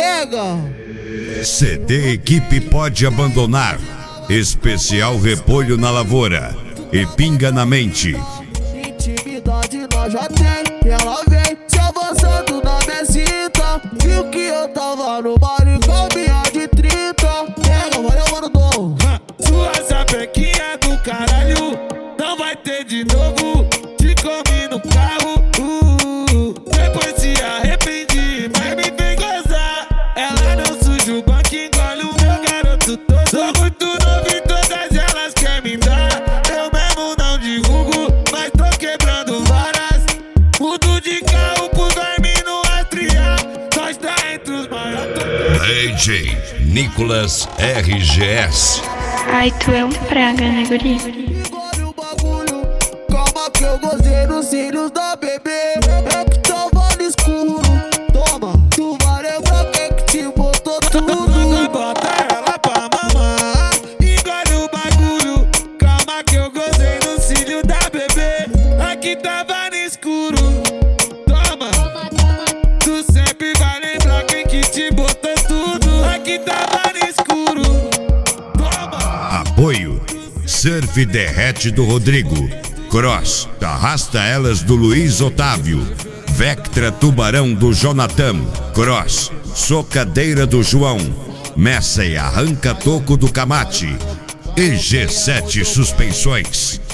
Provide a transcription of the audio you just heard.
pega. CD Equipe pode abandonar. Especial repolho na lavoura e pinga na mente. Intimidade nós já tem, ela vem se avançando na mesita. Viu que eu tava no baile com minha de 30. Pega, valeu, mano, dom. Sua sapequinha do caralho, não vai ter de novo. Te comi no carro, depois se arrependi, mas me vem gozar. Ela não suja o banco, engole o meu garoto todo. Sou muito novo e todas elas querem me dar. Eu mesmo não divulgo, mas tô quebrando varas. Mudo de carro por dormir no Astria. Nós tá entre os maiores. DJ Nicolas RGS. Ai, tu é um praga, né, guri? Engole o bagulho, calma que eu gozei nos cílios da bebê. É que tava no escuro, toma. Tu vai lembrar quem que te botou tudo. Bota ela pra mamar. Engole o bagulho, calma que eu gozei no cílio da bebê. Aqui tava no escuro, toma. Tu sempre vai lembrar quem que te botou tudo. Aqui tava no escuro, toma. Apoio Surf Derrete do Rodrigo. Cross Arrasta Elas do Luiz Otávio. Vectra Tubarão do Jonathan. Cross Socadeira do João. Messa e Arranca Toco do Camate. E G7 Suspensões.